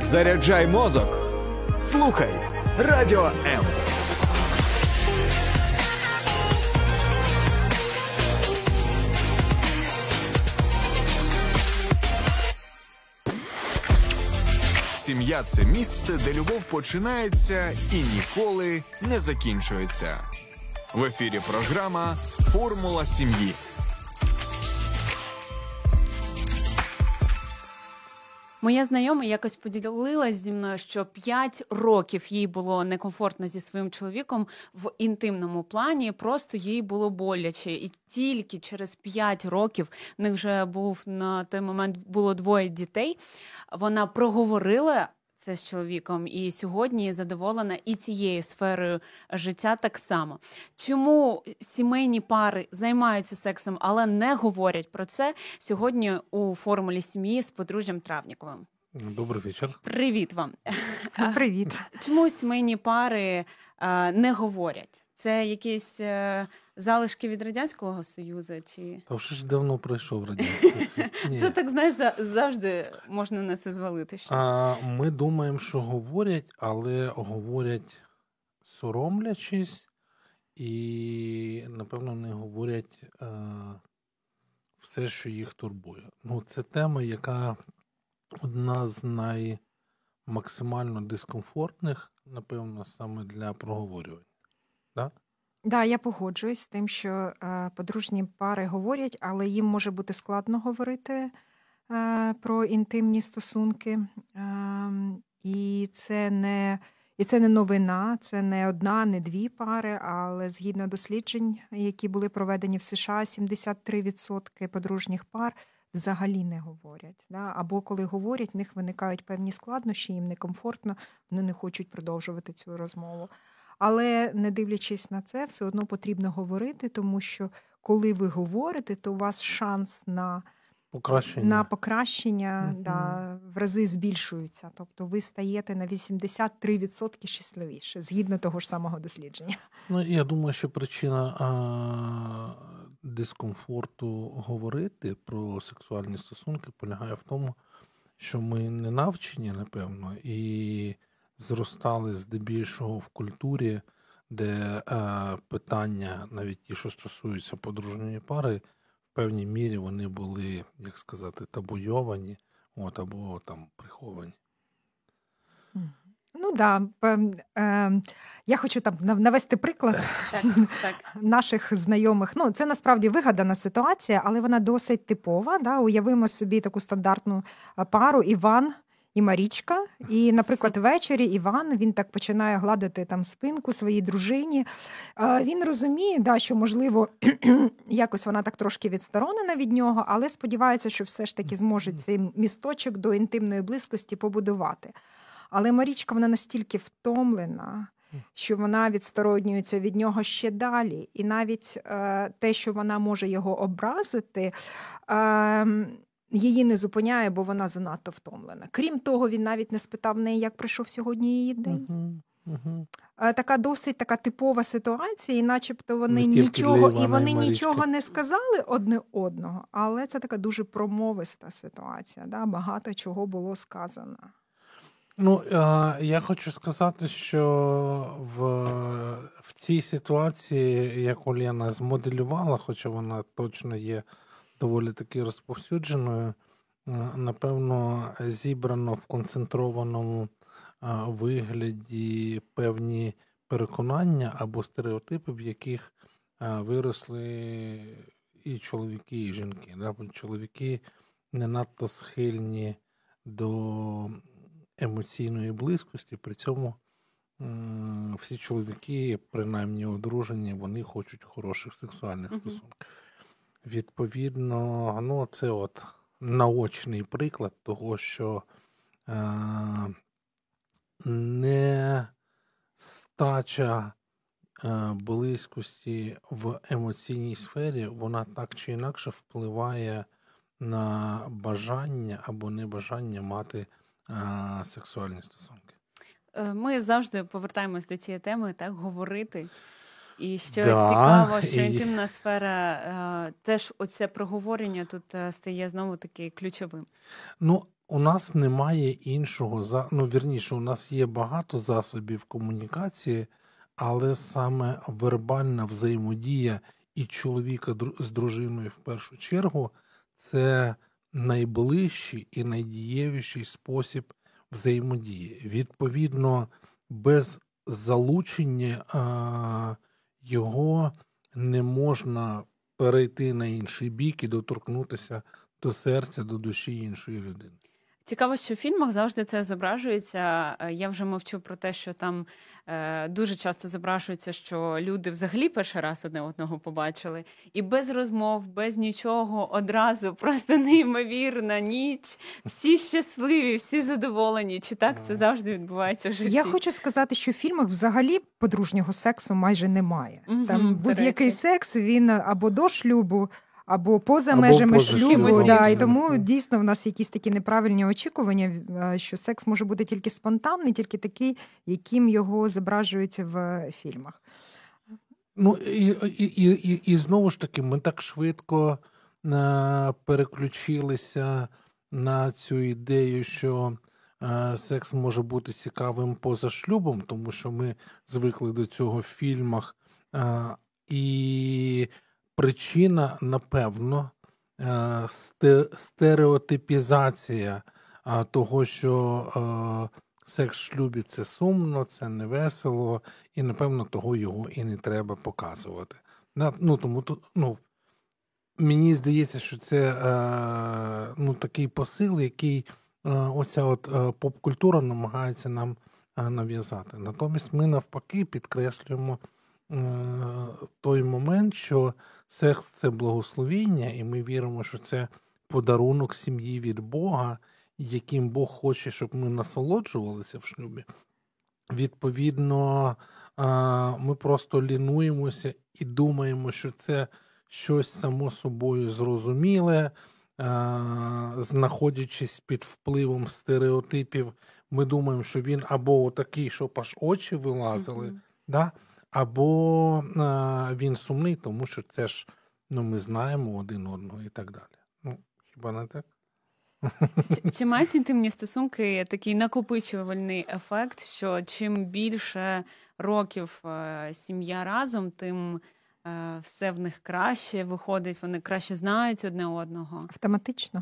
Заряджай мозок. Слухай Радіо М. Сім'я – це місце, де любов починається і ніколи не закінчується. В ефірі програма «Формула сім'ї». Моя знайома якось поділилась зі мною, що 5 років їй було некомфортно зі своїм чоловіком в інтимному плані, просто їй було боляче. І тільки через 5 років, в них вже був на той момент було 2 дітей, вона проговорила це з чоловіком і сьогодні задоволена і цією сферою життя так само. Чому сімейні пари займаються сексом, але не говорять про це, сьогодні у «Формулі сім'ї» з подружжям Травніковим. Добрий вечір. Привіт вам. Привіт. Чому сімейні пари не говорять? Це якісь залишки від Радянського Союзу? Чи... Та вже ж давно пройшов Радянський Союз. Це так, знаєш, завжди можна на це звалити щось. Ми думаємо, що говорять, але говорять соромлячись і, напевно, не говорять все, що їх турбує. Ну, це тема, яка одна з наймаксимально дискомфортних, напевно, саме для проговорювання. Так? Да, я погоджуюсь з тим, що подружні пари говорять, але їм може бути складно говорити про інтимні стосунки. І це не новина, це не одна, не 2 пари, але згідно досліджень, які були проведені в США, 73% подружніх пар взагалі не говорять. Да? Або коли говорять, в них виникають певні складнощі, їм некомфортно, вони не хочуть продовжувати цю розмову. Але не дивлячись на це, все одно потрібно говорити, тому що коли ви говорите, то у вас шанс на покращення в рази збільшується. Тобто ви стаєте на 83% щасливіше, згідно того ж самого дослідження. Ну, я думаю, що причина дискомфорту говорити про сексуальні стосунки полягає в тому, що ми не навчені, напевно, і зростали здебільшого в культурі, де питання, навіть ті, що стосуються подружньої пари, в певній мірі вони були, як сказати, табуйовані, або там приховані. Ну да, я хочу там навести приклад наших знайомих. Ну, це насправді вигадана ситуація, але вона досить типова. Да? Уявимо собі таку стандартну пару Іван і Марічка. І, наприклад, ввечері Іван, він так починає гладити там спинку своїй дружині. Він розуміє, да, що, можливо, якось вона так трошки відсторонена від нього, але сподівається, що все ж таки зможе цей місточок до інтимної близькості побудувати. Але Марічка, вона настільки втомлена, що вона відсторонюється від нього ще далі. І навіть те, що вона може його образити, її не зупиняє, бо вона занадто втомлена. Крім того, він навіть не спитав в неї, як пройшов сьогодні її день. Така досить така типова ситуація, і начебто вони нічого не сказали одне одного, але це така дуже промовиста ситуація. Да? Багато чого було сказано. Ну, я хочу сказати, що в цій ситуації, як Олена змоделювала, хоча вона точно є доволі таки розповсюдженою, напевно, зібрано в концентрованому вигляді певні переконання або стереотипи, в яких виросли і чоловіки, і жінки. Чоловіки не надто схильні до емоційної близькості, при цьому всі чоловіки, принаймні одружені, вони хочуть хороших сексуальних стосунків. Відповідно, це от наочний приклад того, що нестача близькості в емоційній сфері, вона так чи інакше впливає на бажання або небажання мати сексуальні стосунки. Ми завжди повертаємось до цієї теми, так, говорити. І що цікаво, що інтимна сфера, теж оце проговорення тут стає знову таки ключовим. Ну, у нас немає іншого, вірніше, у нас є багато засобів комунікації, але саме вербальна взаємодія і чоловіка з дружиною в першу чергу – це найближчий і найдієвіший спосіб взаємодії. Відповідно, без залучення його не можна перейти на інший бік і доторкнутися до серця, до душі іншої людини. Цікаво, що в фільмах завжди це зображується. Я вже мовчу про те, що там дуже часто зображується, що люди взагалі перший раз одне одного побачили. І без розмов, без нічого, одразу просто неймовірна ніч. Всі щасливі, всі задоволені. Чи так це завжди відбувається в житті? Я хочу сказати, що в фільмах взагалі подружнього сексу майже немає. Там будь-який секс, він або до шлюбу, або поза межами шлюбу. Да, і тому дійсно в нас якісь такі неправильні очікування, що секс може бути тільки спонтанний, тільки такий, яким його зображують в фільмах. Ну, і знову ж таки, ми так швидко переключилися на цю ідею, що секс може бути цікавим поза шлюбом, тому що ми звикли до цього в фільмах. І причина, напевно, стереотипізація того, що секс в шлюбі – це сумно, це невесело, і, напевно, того його і не треба показувати. Тому мені здається, що це такий посил, який оця поп-культура намагається нам нав'язати. Натомість ми, навпаки, підкреслюємо той момент, що секс – це благословіння, і ми віримо, що це подарунок сім'ї від Бога, яким Бог хоче, щоб ми насолоджувалися в шлюбі. Відповідно, ми просто лінуємося і думаємо, що це щось само собою зрозуміле, знаходячись під впливом стереотипів, ми думаємо, що він або отакий, щоб аж очі вилазили, да? Або він сумний, тому що це ж, ми знаємо один одного і так далі. Хіба не так? Чи мають інтимні стосунки такий накопичувальний ефект, що чим більше років сім'я разом, тим все в них краще виходить, вони краще знають одне одного? Автоматично.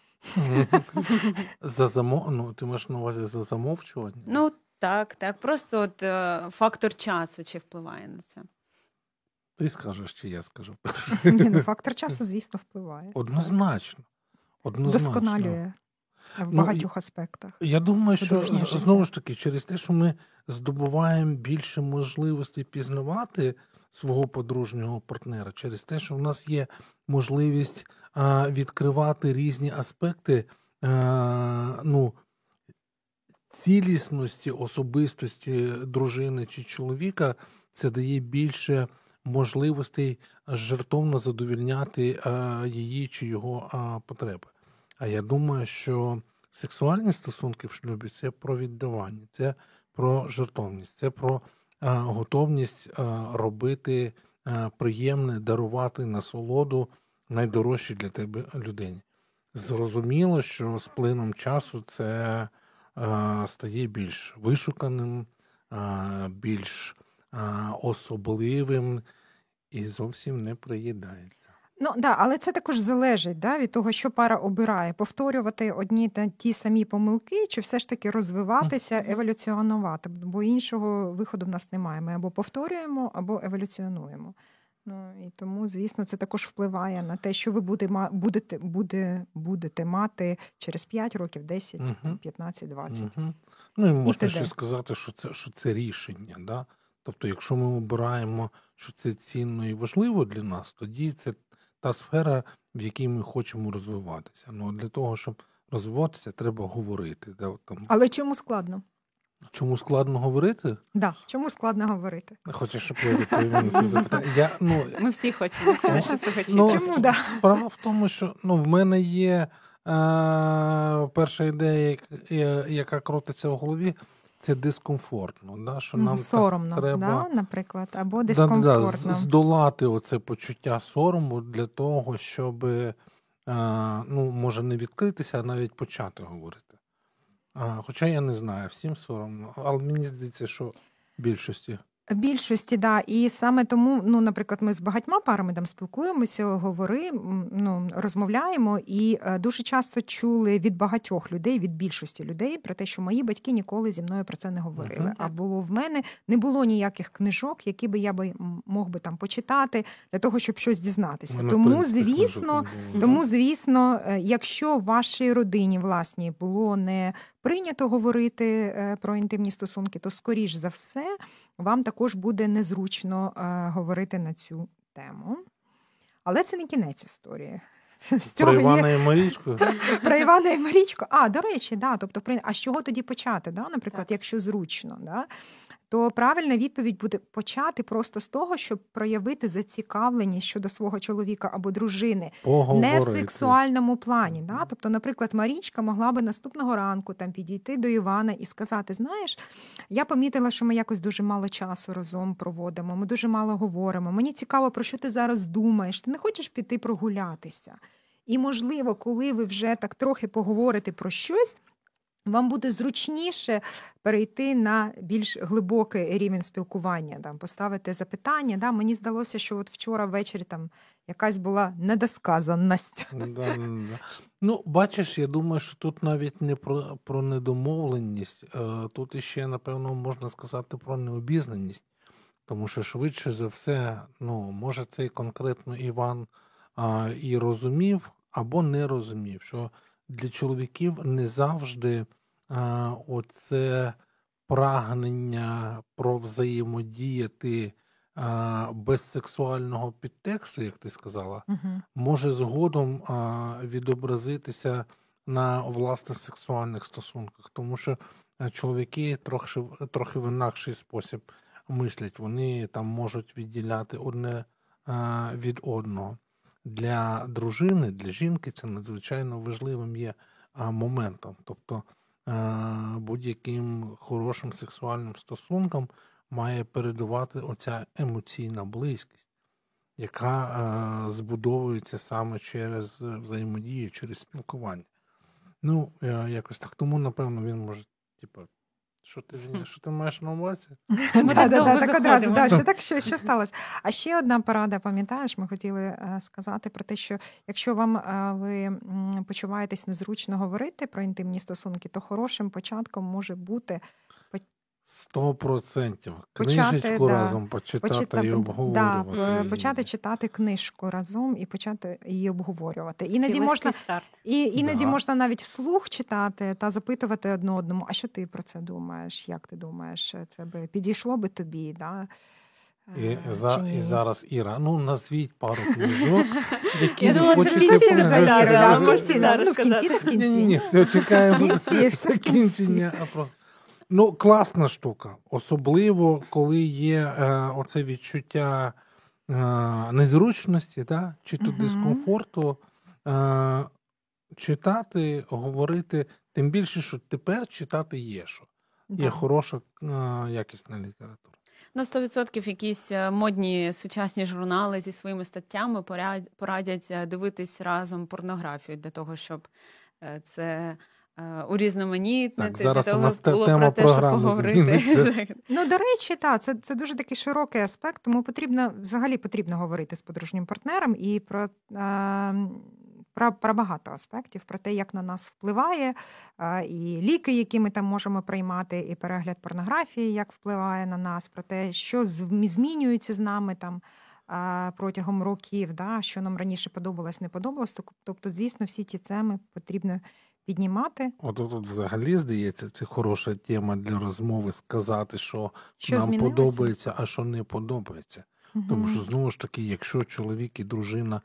Ти маєш на увазі за замовчування? Так. Просто фактор часу чи впливає на це? Ти скажеш, чи я скажу? Фактор часу, звісно, впливає. Однозначно. Досконалює в багатьох аспектах. Я думаю, що, знову ж таки, через те, що ми здобуваємо більше можливостей пізнавати свого подружнього партнера, через те, що в нас є можливість відкривати різні аспекти, цілісності, особистості дружини чи чоловіка, це дає більше можливостей жертовно задовольняти її чи його потреби. А я думаю, що сексуальні стосунки в шлюбі – це про віддавання, це про жертовність, це про готовність робити приємне, дарувати насолоду найдорожчій для тебе людині. Зрозуміло, що з плином часу це стає більш вишуканим, більш особливим і зовсім не приїдається. Але це також залежить від того, що пара обирає. Повторювати одні та ті самі помилки, чи все ж таки розвиватися, еволюціонувати. Бо іншого виходу в нас немає. Ми або повторюємо, або еволюціонуємо. І тому, звісно, це також впливає на те, що ви будете мати через 5 років, 10, 15, 20. І можна ще сказати, що це рішення. Да? Тобто, якщо ми обираємо, що це цінно і важливо для нас, тоді це та сфера, в якій ми хочемо розвиватися. Для того, щоб розвиватися, треба говорити. Да? Але чому складно? Чому складно говорити? Да. Чому складно говорити? Хочеш, щоб я відповів на це запитання? Ми всі хочемо, всі наші слухачі. Чому, да? Справа в тому, що в мене є перша ідея, яка крутиться в голові, це дискомфортно. Да? Що нам соромно, треба, наприклад, або дискомфортно. Здолати оце почуття сорому для того, щоб може не відкритися, а навіть почати говорити. Хоча я не знаю, всім соромно, але мені здається, що більшості. Більшості, да. І саме тому, наприклад, ми з багатьма парами там спілкуємося, розмовляємо, і дуже часто чули від багатьох людей, від більшості людей про те, що мої батьки ніколи зі мною про це не говорили. Або в мене не було ніяких книжок, які би я мог би там почитати для того, щоб щось дізнатися. Тому, звісно, якщо в вашій родині, власні, було не прийнято говорити про інтимні стосунки, то, скоріш за все, вам також буде незручно говорити на цю тему. Але це не кінець історії. Про Івана і Марічку? Про Івана і Марічку. До речі, да. Тобто, а з чого тоді почати, да? Наприклад, якщо зручно, да? То правильна відповідь буде почати просто з того, щоб проявити зацікавленість щодо свого чоловіка або дружини. Не в сексуальному плані. Да? Тобто, наприклад, Марічка могла би наступного ранку там підійти до Івана і сказати, знаєш, я помітила, що ми якось дуже мало часу разом проводимо, ми дуже мало говоримо, мені цікаво, про що ти зараз думаєш, ти не хочеш піти прогулятися? І, можливо, коли ви вже так трохи поговорите про щось, вам буде зручніше перейти на більш глибокий рівень спілкування, там, поставити запитання. Да? Мені здалося, що от вчора ввечері там якась була недосказаність. Бачиш, я думаю, що тут навіть не про недомовленість, тут іще, напевно, можна сказати про необізнаність. Тому що швидше за все, може цей конкретно Іван і розумів, або не розумів, що для чоловіків не завжди оце прагнення про взаємодіяти без сексуального підтексту, як ти сказала, може згодом відобразитися на власних сексуальних стосунках. Тому що чоловіки трохи в інакший спосіб мислять. Вони там можуть відділяти одне від одного. Для дружини, для жінки це надзвичайно важливим є моментом. Тобто будь-яким хорошим сексуальним стосункам має передувати оця емоційна близькість, яка збудовується саме через взаємодію, через спілкування. Якось так. Тому, напевно, він може, що ти маєш на увазі? Так одразу, що сталося? А ще одна порада, пам'ятаєш, ми хотіли сказати про те, що якщо ви почуваєтесь незручно говорити про інтимні стосунки, то хорошим початком може бути 100%. Книжечку разом почитати і обговорювати. Почати читати книжку разом і почати її обговорювати. Іноді можна навіть вслух читати та запитувати одне одному, а що ти про це думаєш, як ти думаєш, це би підійшло би тобі, да? І зараз, Іра, назвіть пару книжок, які ви хочете в кінці. Ні, все, чекаємо закінчення. Класна штука. Особливо, коли є оце відчуття незручності, чи то дискомфорту, читати, говорити, тим більше, що тепер читати є що. Є хороша, якісна література. 100% якісь модні сучасні журнали зі своїми статтями порадять дивитись разом порнографію для того, щоб це урізноманітнити. Так, зараз у нас тема програми зміниться. До речі, це дуже такий широкий аспект, тому потрібно говорити з подружнім партнером і про багато аспектів, про те, як на нас впливає, і ліки, які ми там можемо приймати, і перегляд порнографії, як впливає на нас, про те, що змінюється з нами там протягом років, що нам раніше подобалось, не подобалось. Тобто, звісно, всі ці теми потрібно піднімати. Тут взагалі, здається, це хороша тема для розмови сказати, що нам подобається, а що не подобається. Тому що, знову ж таки, якщо чоловік і дружина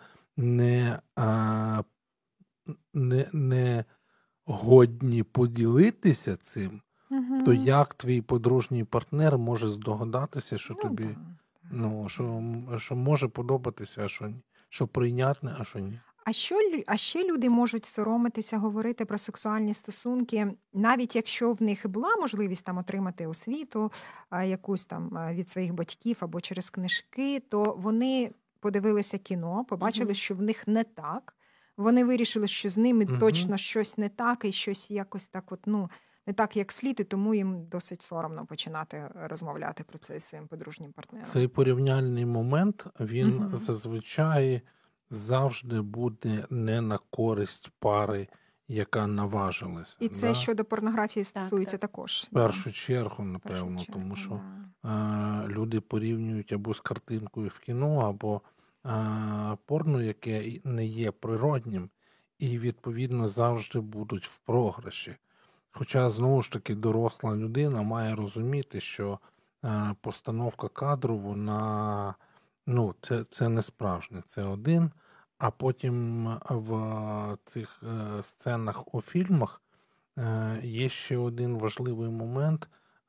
не годні поділитися цим, то як твій подружній партнер може здогадатися, що тобі, що може подобатися, а що ні, що прийнятне, а що ні. А ще люди можуть соромитися говорити про сексуальні стосунки, навіть якщо в них була можливість там отримати освіту якусь там від своїх батьків або через книжки, то вони подивилися кіно, побачили, що в них не так. вони вирішили, що з ними точно щось не так, і щось якось так не так, як слід, і тому їм досить соромно починати розмовляти про це зі своїм подружнім партнером. Цей порівняльний момент, він зазвичай завжди буде не на користь пари, яка наважилася. І це щодо порнографії стосується також. В першу чергу, напевно, тому що люди порівнюють або з картинкою в кіно, або порно, яке не є природнім, і, відповідно, завжди будуть в програші. Хоча, знову ж таки, доросла людина має розуміти, що постановка кадру, вона, це не справжнє, це один, а потім в цих сценах у фільмах є ще один важливий момент,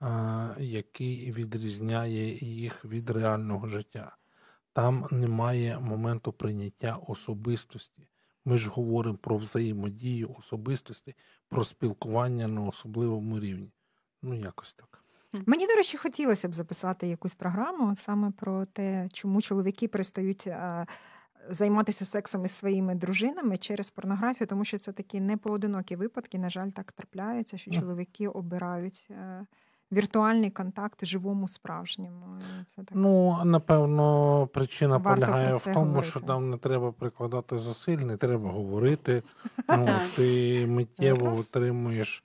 який відрізняє їх від реального життя. Там немає моменту прийняття особистості. Ми ж говоримо про взаємодію особистості, про спілкування на особливому рівні. Якось так. Мені, до речі, хотілося б записати якусь програму саме про те, чому чоловіки перестають займатися сексом із своїми дружинами через порнографію, тому що це такі непоодинокі випадки. На жаль, так трапляється, що чоловіки обирають віртуальний контакт живому, справжньому. Це так... напевно, причина полягає в тому, говорити. що там не треба прикладати зусиль, не треба говорити. Ти миттєво отримуєш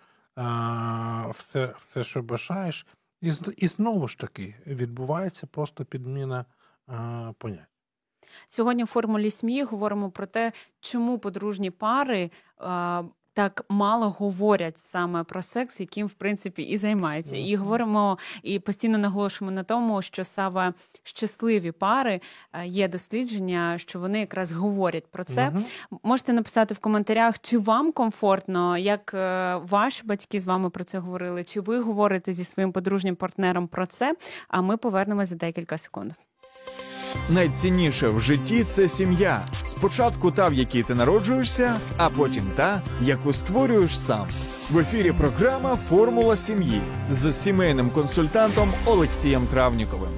все, що бажаєш. І знову ж таки, відбувається просто підміна понять. Сьогодні в «Формулі СМІ» говоримо про те, чому подружні пари так мало говорять саме про секс, яким, в принципі, і займаються. І говоримо, і постійно наголошуємо на тому, що саме щасливі пари, є дослідження, що вони якраз говорять про це. Можете написати в коментарях, чи вам комфортно, як ваші батьки з вами про це говорили, чи ви говорите зі своїм подружнім партнером про це, а ми повернемось за декілька секунд. Найцінніше в житті – це сім'я. Спочатку та, в якій ти народжуєшся, а потім та, яку створюєш сам. В ефірі програма «Формула сім'ї» з сімейним консультантом Олексієм Травніковим.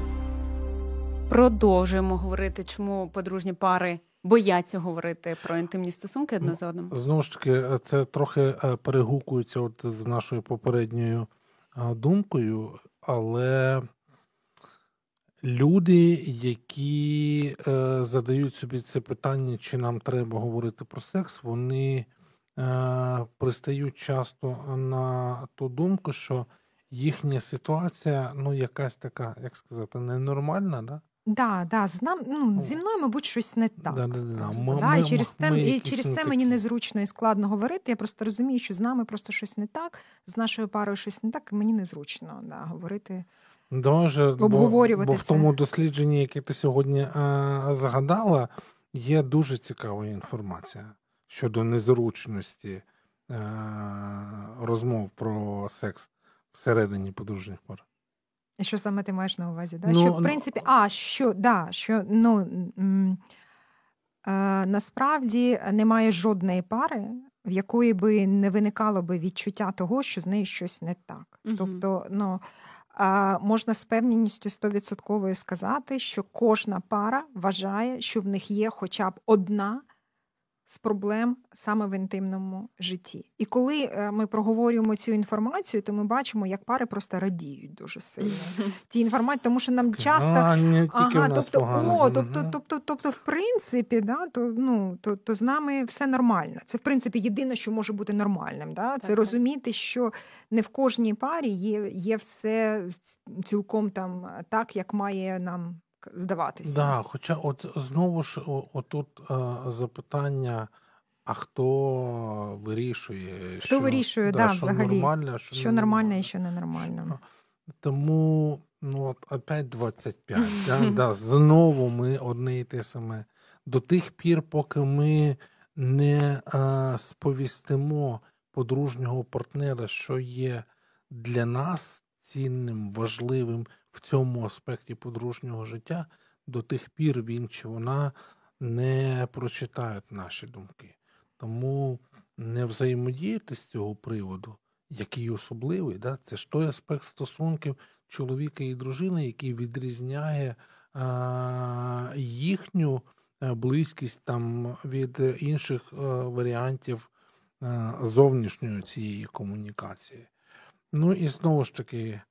Продовжуємо говорити, чому подружні пари бояться говорити про інтимні стосунки одне з одним. Знову ж таки, це трохи перегукується з нашою попередньою думкою, але... Люди, які задають собі це питання, чи нам треба говорити про секс, вони пристають часто на ту думку, що їхня ситуація, якась така, як сказати, ненормальна, да? Да. Зі мною, мабуть, щось не так. І через це мені незручно і складно говорити. Я просто розумію, що з нами просто щось не так, з нашою парою щось не так, і мені незручно говорити. Бо в тому дослідженні, яке ти сьогодні загадала, є дуже цікава інформація щодо незручності розмов про секс всередині подружніх пар. І що саме ти маєш на увазі? Да? Що, в принципі, насправді немає жодної пари, в якої би не виникало би відчуття того, що з нею щось не так. Тобто, можна з певністю 100% сказати, що кожна пара вважає, що в них є хоча б одна з проблем саме в інтимному житті. І коли ми проговорюємо цю інформацію, то ми бачимо, як пари просто радіють дуже сильно. Ті інформації, тому що нам часто... Тобто, в принципі, то з нами все нормально. Це, в принципі, єдине, що може бути нормальним. Да? Це розуміти, що не в кожній парі є все цілком там так, як має нам здаватися. Да, хоча знову ж отут запитання, а хто вирішує, що взагалі, нормально, що нормально і що ненормально. Тому, опять 25, знову ми одне і те саме. До тих пір, поки ми не сповістимо подружнього партнера, що є для нас цінним, важливим в цьому аспекті подружнього життя, до тих пір він чи вона не прочитають наші думки. Тому не взаємодіяти з цього приводу, який особливий, да? Це ж той аспект стосунків чоловіка і дружини, який відрізняє їхню близькість там від інших варіантів зовнішньої цієї комунікації. Ну і знову ж таки,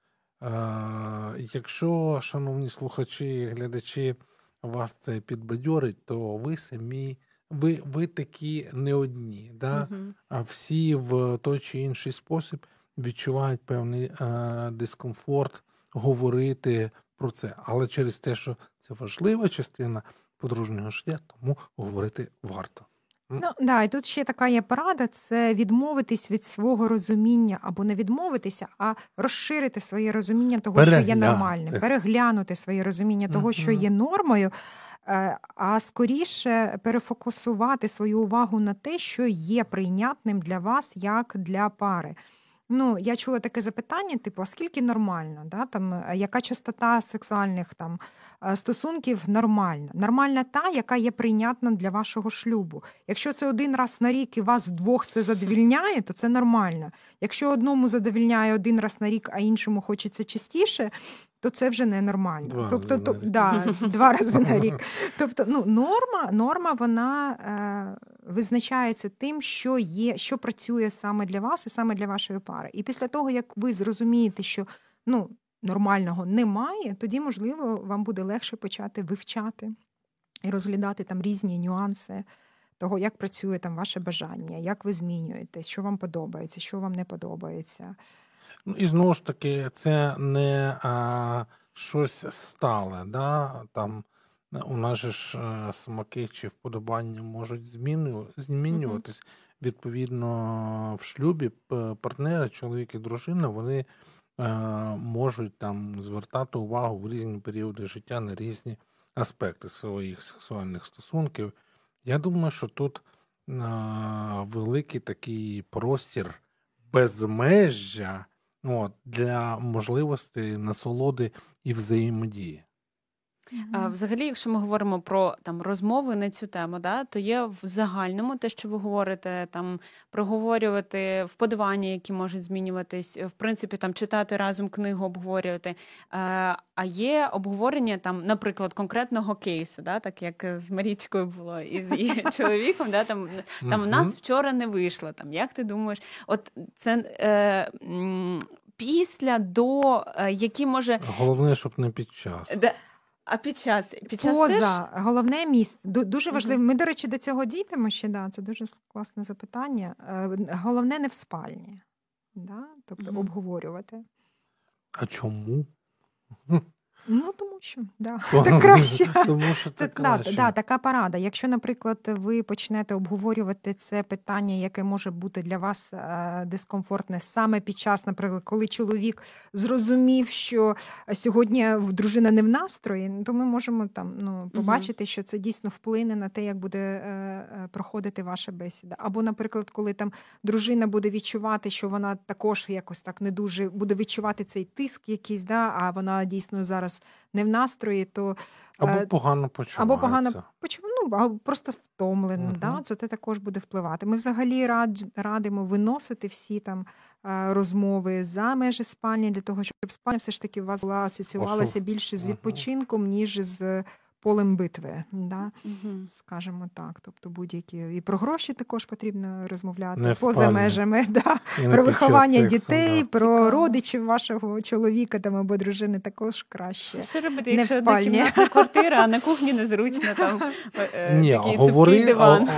якщо, шановні слухачі і глядачі, вас це підбадьорить, то ви самі, ви такі не одні, да? А всі в той чи інший спосіб відчувають певний дискомфорт говорити про це. Але через те, що це важлива частина подружнього життя, тому говорити варто. Ну, да, і тут ще така є порада, це відмовитись від свого розуміння, або не відмовитися, а розширити своє розуміння того, що є нормальним, переглянути своє розуміння того, що є нормою, а скоріше перефокусувати свою увагу на те, що є прийнятним для вас, як для пари. Ну, я чула таке запитання, типу, а скільки нормально, да? Там, яка частота сексуальних там, стосунків нормальна? Нормальна та, яка є прийнятна для вашого шлюбу. Якщо це один раз на рік і вас вдвох це задовільняє, то це нормально. Якщо одному задовільняє один раз на рік, а іншому хочеться частіше, то це вже ненормально. Два рази на рік. Тобто, норма вона визначається тим, що є, що працює саме для вас і саме для вашої пари. І після того, як ви зрозумієте, що нормального немає, тоді, можливо, вам буде легше почати вивчати і розглядати там різні нюанси того, як працює там ваше бажання, як ви змінюєтесь, що вам подобається, що вам не подобається. І знову ж таки, це не щось стале, да? Там у нас же ж смаки чи вподобання можуть змінюватись. Відповідно, в шлюбі партнери, чоловік і дружина, вони можуть там звертати увагу в різні періоди життя на різні аспекти своїх сексуальних стосунків. Я думаю, що тут великий такий простір безмежжя для можливості насолоди і взаємодії. Взагалі, якщо ми говоримо про там розмови на цю тему, да, то є в загальному те, що ви говорите, там проговорювати вподобання, які можуть змінюватись, в принципі, там читати разом книгу, обговорювати. А є обговорення там, наприклад, конкретного кейсу, да, так як з Марічкою було і з її чоловіком, да, там в нас вчора не вийшло. Там як ти думаєш, от це після, до, які може головне, щоб не під час. А під час поза теж? Головне місце. Дуже важливо. Ми, до речі, до цього дійдемо ще, да, це дуже класне запитання. Головне не в спальні, да? Тобто обговорювати. А чому? Тому що, так краще. Тому що це краще. Така порада. Якщо, наприклад, ви почнете обговорювати це питання, яке може бути для вас дискомфортне саме під час, наприклад, коли чоловік зрозумів, що сьогодні дружина не в настрої, то ми можемо там побачити, що це дійсно вплине на те, як буде проходити ваша бесіда. Або, наприклад, коли там дружина буде відчувати, що вона також якось так не дуже буде відчувати цей тиск якийсь, а вона дійсно зараз не в настрої, то або погано почувається. Або просто втомлено. Да? Це також буде впливати. Ми взагалі радимо виносити всі там розмови за межі спальні, для того, щоб спальня все ж таки у вас була асоціювалася більше з відпочинком, ніж з полем битви, да? Скажімо так. Тобто будь-які. І про гроші також потрібно розмовляти поза межами. Да? Про виховання дітей, про родичів вашого чоловіка там, або дружини також краще. Що робити, якщо однокімнатна квартира, а на кухні незручно там такий цупкий диван?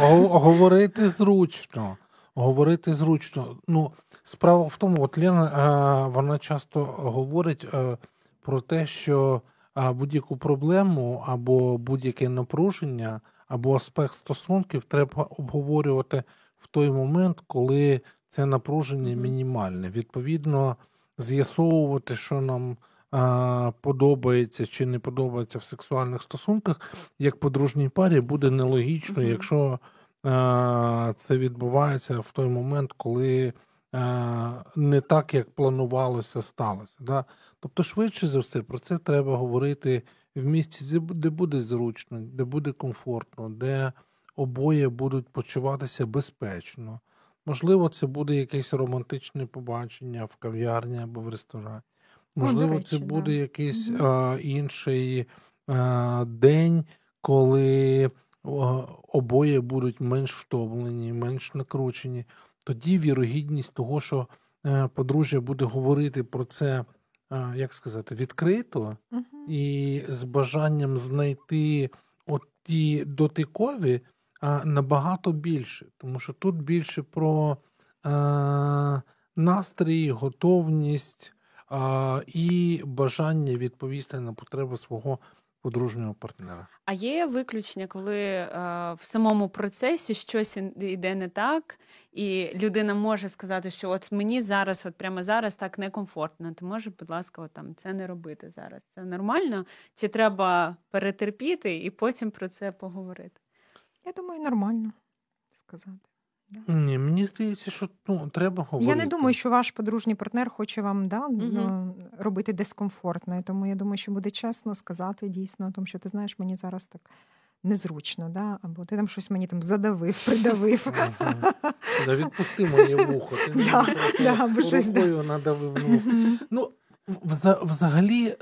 Говорити зручно. Справа в тому, от Лена, вона часто говорить про те, що будь-яку проблему або будь-яке напруження, або аспект стосунків треба обговорювати в той момент, коли це напруження мінімальне. Відповідно, з'ясовувати, що нам подобається чи не подобається в сексуальних стосунках, як подружній парі, буде нелогічно, якщо це відбувається в той момент, коли не так, як планувалося, сталося. Да? Тобто, швидше за все, про це треба говорити в місці, де буде зручно, де буде комфортно, де обоє будуть почуватися безпечно. Можливо, це буде якесь романтичне побачення в кав'ярні або в ресторані. Можливо, це буде якийсь інший день, коли обоє будуть менш втомлені, менш накручені, тоді вірогідність того, що подружжя буде говорити про це, як сказати, відкрито і з бажанням знайти ті дотикові, набагато більше. Тому що тут більше про настрій, готовність і бажання відповісти на потреби свого подружнього партнера. А є виключення, коли в самому процесі щось йде не так, і людина може сказати, що от мені зараз, от прямо зараз так некомфортно, ти можеш, будь ласка, от там це не робити зараз. Це нормально? Чи треба перетерпіти і потім про це поговорити? Я думаю, нормально сказати. Да. Ні, мені здається, що треба говорити. Я не думаю, що ваш подружній партнер хоче вам робити дискомфортно. Тому я думаю, що буде чесно сказати дійсно, тому що ти знаєш, мені зараз так незручно, да? Або ти там щось мені там задавив, придавив. Да, відпусти моє вухо. Ти рукою надавив. Взагалі,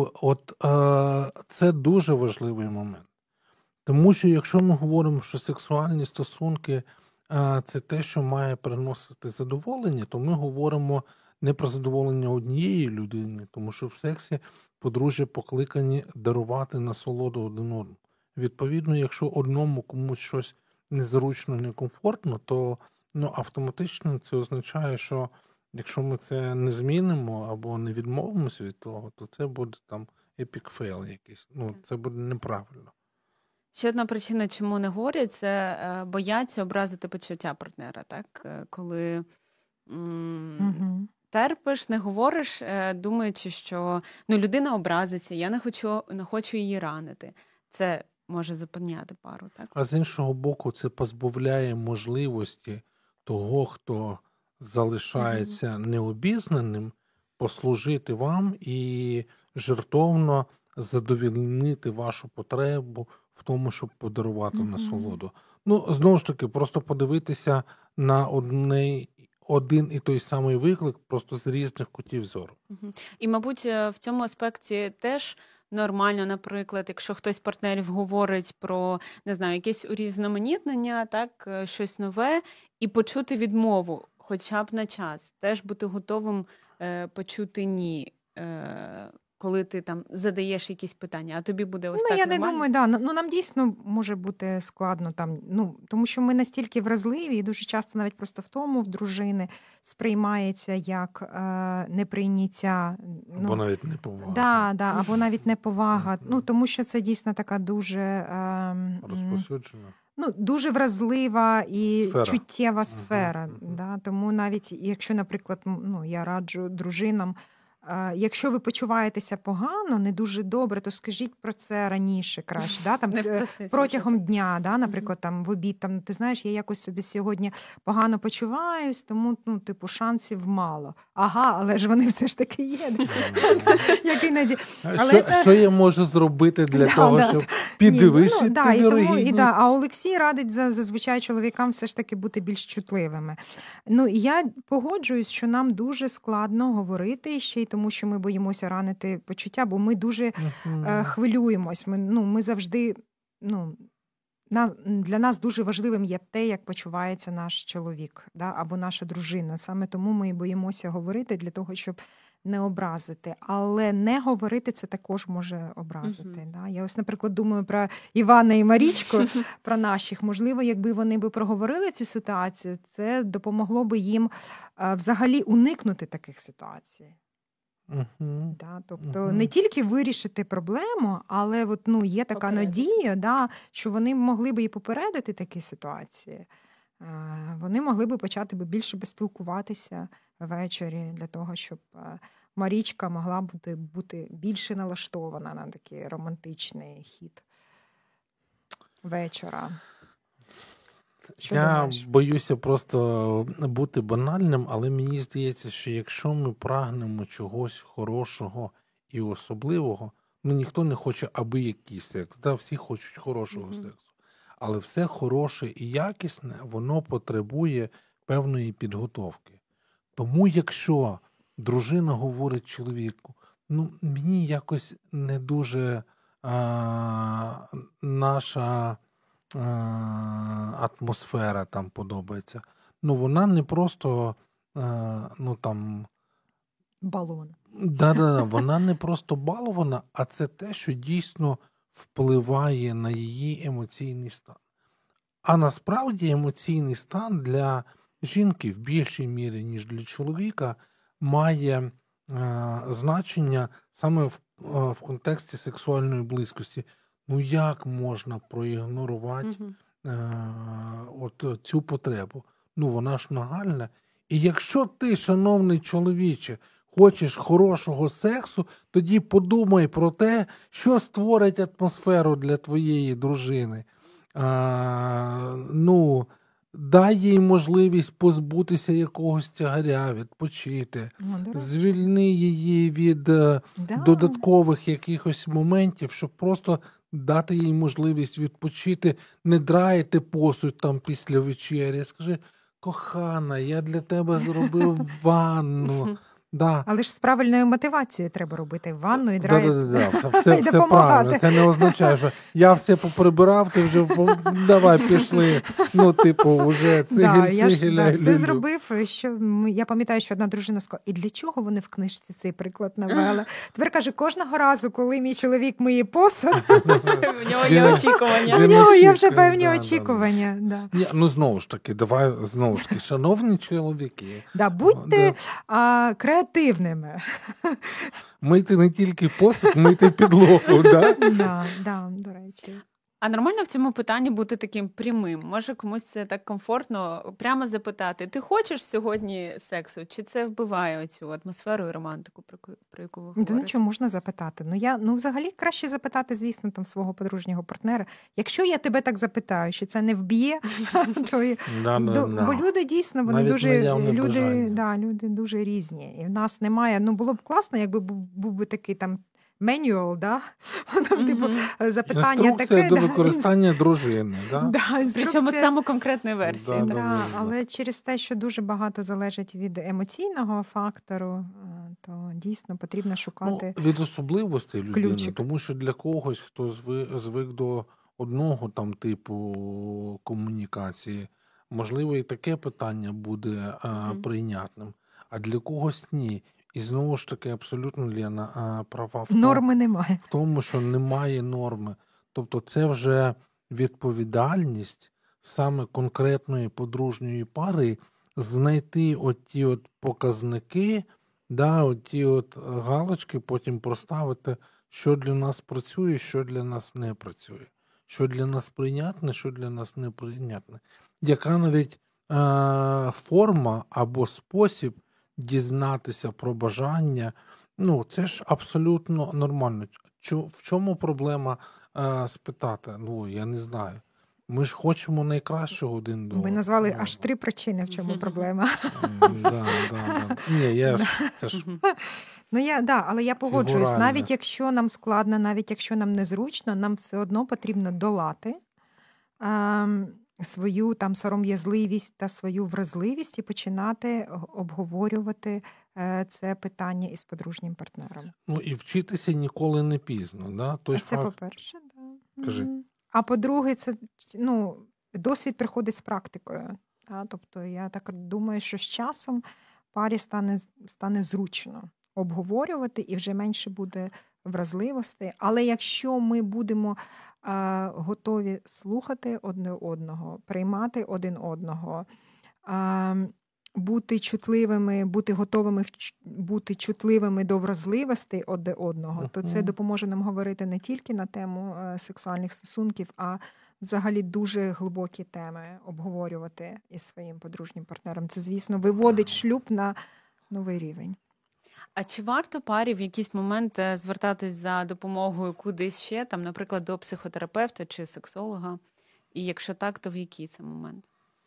це дуже важливий момент. Тому що якщо ми говоримо, що сексуальні стосунки це те, що має приносити задоволення, то ми говоримо не про задоволення однієї людини, тому що в сексі подружжя покликані дарувати насолоду один одному. Відповідно, якщо одному комусь щось незручно, некомфортно, то автоматично це означає, що якщо ми це не змінимо або не відмовимося від того, то це буде там epic fail якийсь. Це буде неправильно. Ще одна причина, чому не говорять, це бояться образити почуття партнера, так? Коли терпиш, не говориш, думаючи, що людина образиться, я не хочу її ранити. Це може зупиняти пару, так? А з іншого боку, це позбавляє можливості того, хто залишається необізнаним, послужити вам і жертовно задовольнити вашу потребу в тому, щоб подарувати насолоду. Знову ж таки, просто подивитися на один і той самий виклик, просто з різних кутів зору. І, мабуть, в цьому аспекті теж нормально, наприклад, якщо хтось з партнерів говорить про, не знаю, якесь урізноманітнення, так, щось нове, і почути відмову, хоча б на час. Теж бути готовим почути «ні», коли ти там задаєш якісь питання, а тобі буде ось так я нормально? не думаю, нам дійсно може бути складно там, тому що ми настільки вразливі, і дуже часто навіть просто в тому в дружини сприймається як неприйняття. Або навіть неповага. Або навіть неповага. Тому що це дійсно така дуже розповсюджена. Дуже вразлива і чуттєва сфера. Да? Тому навіть, якщо, наприклад, я раджу дружинам, якщо ви почуваєтеся погано, не дуже добре, то скажіть про це раніше краще, да? Там, протягом дня, да? Наприклад, там, в обід, там, ти знаєш, я якось собі сьогодні погано почуваюсь, тому шансів мало. Але ж вони все ж таки є. Як іноді. Що я можу зробити для того, щоб підвищити вірогідність? А Олексій радить зазвичай чоловікам все ж таки бути більш чутливими. І я погоджуюсь, що нам дуже складно говорити ще й тому, що ми боїмося ранити почуття, бо ми дуже хвилюємось. Ми завжди, для нас дуже важливим є те, як почувається наш чоловік, да, або наша дружина. Саме тому ми і боїмося говорити для того, щоб не образити. Але не говорити це також може образити. Да? Я ось, наприклад, думаю про Івана і Марічку, про наших. Можливо, якби вони би проговорили цю ситуацію, це допомогло би їм взагалі уникнути таких ситуацій. Да, тобто не тільки вирішити проблему, але є така надія, да, що вони могли б і попередити такі ситуації. Вони могли б почати більше спілкуватися ввечері для того, щоб Марічка могла бути більше налаштована на такий романтичний хід вечора. Я боюся просто бути банальним, але мені здається, що якщо ми прагнемо чогось хорошого і особливого, ніхто не хоче аби який секс, да? Всі хочуть хорошого сексу. Але все хороше і якісне, воно потребує певної підготовки. Тому якщо дружина говорить чоловіку, мені якось не дуже наша атмосфера там подобається. Ну, вона не просто, балон. Вона не просто балована, а це те, що дійсно впливає на її емоційний стан. А насправді емоційний стан для жінки в більшій мірі, ніж для чоловіка, має значення саме в контексті сексуальної близькості. Ну, як можна проігнорувати цю потребу? Ну, вона ж нагальна. І якщо ти, шановний чоловіче, хочеш хорошого сексу, тоді подумай про те, що створить атмосферу для твоєї дружини. Дай їй можливість позбутися якогось тягаря, відпочити, звільни її від додаткових якихось моментів, щоб просто дати їй можливість відпочити, не драяти посуд там після вечері. Скажи, кохана, я для тебе зробив ванну. Да. Але ж з правильною мотивацією треба робити ванну і драйв. Все правильно. Це не означає, що я все поприбирав, ти вже давай пішли. Уже цигель. Я все зробив. Я пам'ятаю, що одна дружина сказала, і для чого вони в книжці цей приклад навели? Тепер каже, кожного разу, коли мій чоловік миє посуд, в нього є очікування. В нього є вже певні очікування. Знову ж таки, шановні чоловіки. Будьте креативними. Мийте не тільки посуд, мийте підлогу, так? Так, до речі. А нормально в цьому питанні бути таким прямим? Може комусь це так комфортно прямо запитати, ти хочеш сьогодні сексу? Чи це вбиває оцю атмосферу і романтику, про яку ви говорите? Чому можна запитати? Взагалі краще запитати, звісно, там свого подружнього партнера. Якщо я тебе так запитаю, що це не вб'є, бо люди дійсно, вони люди дуже різні. І в нас немає, було б класно, якби був би такий там менюал, запитання інструкція до використання дружини. Причому саме конкретної версії. Але через те, що дуже багато залежить від емоційного фактору, то дійсно потрібно шукати від особливостей людини. Ключик. Тому що для когось, хто звик до одного там типу комунікації, можливо, і таке питання буде прийнятним, а для когось ні. І знову ж таки, абсолютно, Лена, права норми немає. В тому, що немає норми. Тобто це вже відповідальність саме конкретної подружньої пари знайти оті показники, оті галочки, потім проставити, що для нас працює, що для нас не працює. Що для нас прийнятне, що для нас неприйнятне. Яка навіть форма або спосіб дізнатися про бажання, це ж абсолютно нормально. В чому проблема спитати? Я не знаю. Ми ж хочемо найкращого один до. Ви назвали аж 3 причини, в чому проблема. Але я погоджуюсь. Навіть якщо нам складно, навіть якщо нам незручно, нам все одно потрібно долати свою там сором'язливість та свою вразливість і починати обговорювати це питання із подружнім партнером. І вчитися ніколи не пізно. Це по-перше. Кажи. А по-друге, це досвід приходить з практикою. Тобто я так думаю, що з часом парі стане зручно обговорювати і вже менше буде вразливостей. Але якщо ми будемо готові слухати одне одного, приймати один одного, бути чутливими, бути готовими бути чутливими до вразливостей одне одного, то це допоможе нам говорити не тільки на тему сексуальних стосунків, а взагалі дуже глибокі теми обговорювати із своїм подружнім партнером. Це, звісно, виводить шлюб на новий рівень. А чи варто парі в якийсь момент звертатись за допомогою кудись ще, там, наприклад, до психотерапевта чи сексолога? І якщо так, то в який це момент?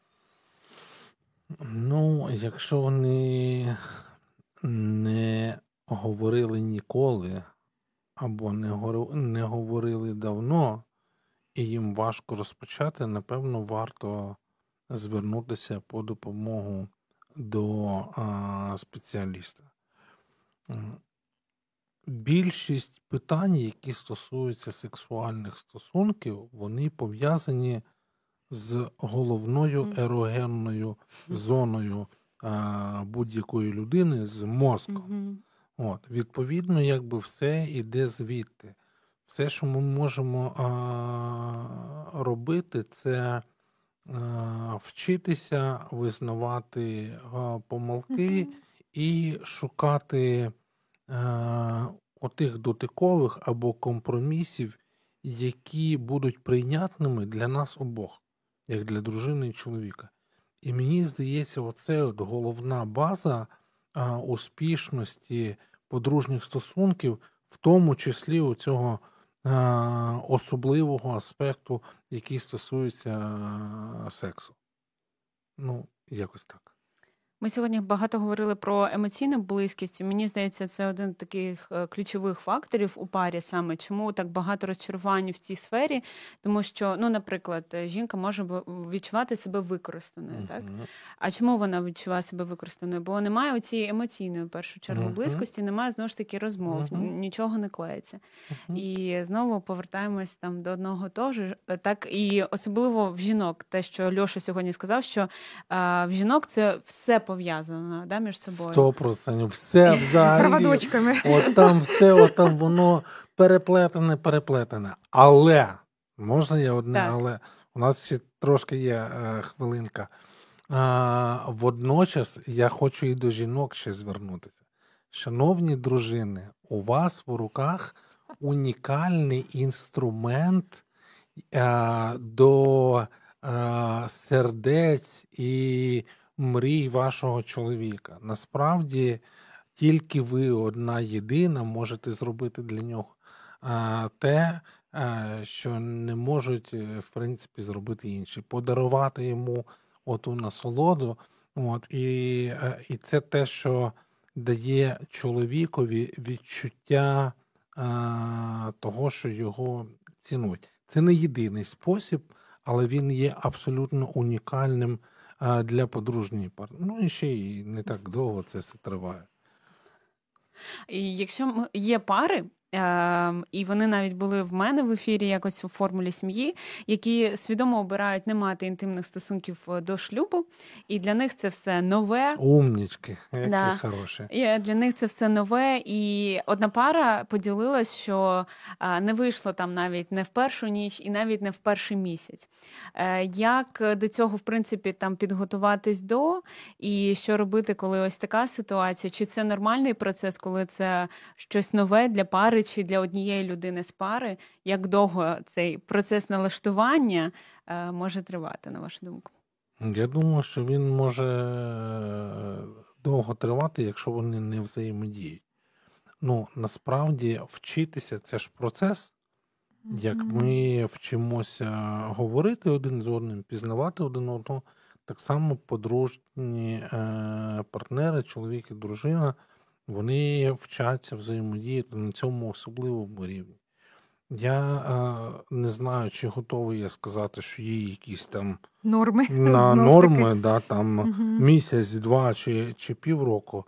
Якщо вони не говорили ніколи, або не говорили давно, і їм важко розпочати, напевно, варто звернутися по допомогу до спеціаліста. Більшість питань, які стосуються сексуальних стосунків, вони пов'язані з головною ерогенною зоною будь-якої людини, з мозком. От, відповідно, якби все йде звідти. Все, що ми можемо робити, це вчитися визнавати помилки і шукати отих дотикових або компромісів, які будуть прийнятними для нас обох, як для дружини і чоловіка. І мені здається, оце от головна база успішності подружніх стосунків, в тому числі у цього особливого аспекту, який стосується сексу. Ну, якось так. Ми сьогодні багато говорили про емоційну близькість, і мені здається, це один з таких ключових факторів у парі саме. Чому так багато розчарувань в цій сфері? Тому що, ну, наприклад, жінка може відчувати себе використаною, так? А чому вона відчуває себе використаною? Бо немає оцієї емоційної, в першу чергу, близькості, немає, знову ж таки, розмов, нічого не клеїться. І знову повертаємось там до одного того ж. Так, і особливо в жінок, те, що Льоша сьогодні сказав, що в жінок це все пов'язано, да, між собою. 100%. Все взагалі. Проводочками. От там все, от там воно переплетене. Але, можна я одне, так. Але у нас ще трошки є хвилинка. Водночас я хочу і до жінок ще звернутися. Шановні дружини, у вас в руках унікальний інструмент до сердець і мрій вашого чоловіка. Насправді, тільки ви одна єдина можете зробити для нього те, що не можуть, в принципі, зробити інші. Подарувати йому оту насолоду. От, і це те, що дає чоловікові відчуття того, що його цінують. Це не єдиний спосіб, але він є абсолютно унікальним для подружньої пари. Ну, і ще й не так довго це все триває. І якщо є пари, і вони навіть були в мене в ефірі якось у формулі сім'ї, які свідомо обирають не мати інтимних стосунків до шлюбу, і для них це все нове. Умнічки, які хороші. І для них це все нове, і одна пара поділилась, що не вийшло там навіть не в першу ніч і навіть не в перший місяць. Як до цього, в принципі, там підготуватись до, і що робити, коли ось така ситуація? Чи це нормальний процес, коли це щось нове для пари, чи для однієї людини з пари, як довго цей процес налаштування може тривати, на вашу думку? Я думаю, що він може довго тривати, якщо вони не взаємодіють. Ну, насправді, вчитися – це ж процес. Як ми вчимося говорити один з одним, пізнавати один одного, так само подружні партнери, чоловік і дружина, вони вчаться взаємодіяти на цьому особливому рівні. Я не знаю, чи готовий я сказати, що є якісь там норми, да, там місяць, два чи півроку.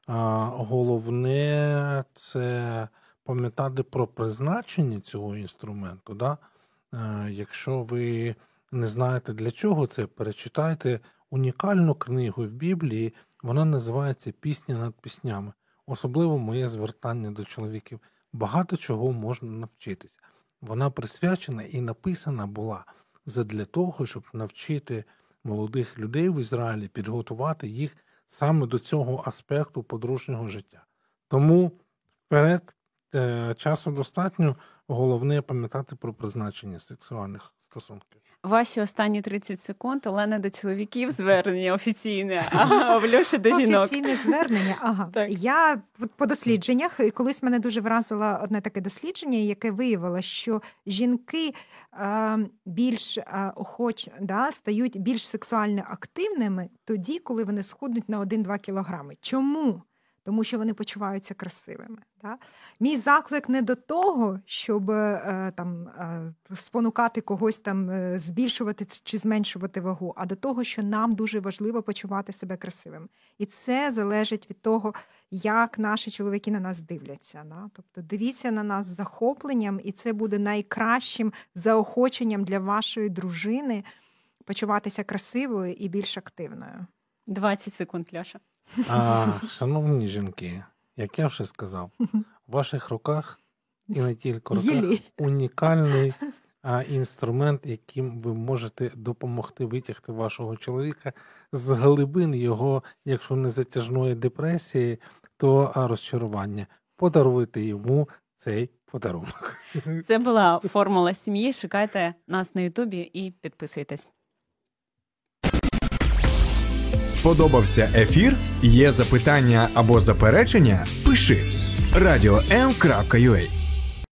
Головне – це пам'ятати про призначення цього інструменту. Да? Якщо ви не знаєте, для чого це, перечитайте унікальну книгу в Біблії, вона називається «Пісня над піснями». Особливо моє звертання до чоловіків. Багато чого можна навчитися. Вона присвячена і написана була задля того, щоб навчити молодих людей в Ізраїлі, підготувати їх саме до цього аспекту подружнього життя. Тому вперед, часу достатньо, головне пам'ятати про призначення сексуальних стосунків. Ваші останні 30 секунд, Олена, до чоловіків звернення офіційне, а в Льоші до жінок. Офіційне звернення, ага. Я по дослідженнях, колись мене дуже вразило одне таке дослідження, яке виявило, що жінки більш стають більш сексуально активними тоді, коли вони схуднуть на 1-2 кілограми. Чому? Тому що вони почуваються красивими. Да? Мій заклик не до того, щоб спонукати когось там збільшувати чи зменшувати вагу, а до того, що нам дуже важливо почувати себе красивим. І це залежить від того, як наші чоловіки на нас дивляться. Да? Тобто дивіться на нас з захопленням, і це буде найкращим заохоченням для вашої дружини почуватися красивою і більш активною. 20 секунд, Льоша. Шановні жінки, як я вже сказав, в ваших руках і не тільки руках унікальний інструмент, яким ви можете допомогти витягти вашого чоловіка з глибин його, якщо не затяжної депресії, то розчарування. Подаруйте йому цей подарунок. Це була «Формула сім'ї». Шукайте нас на Ютубі і підписуйтесь. Сподобався ефір? Є запитання або заперечення? Пиши radio.m.ua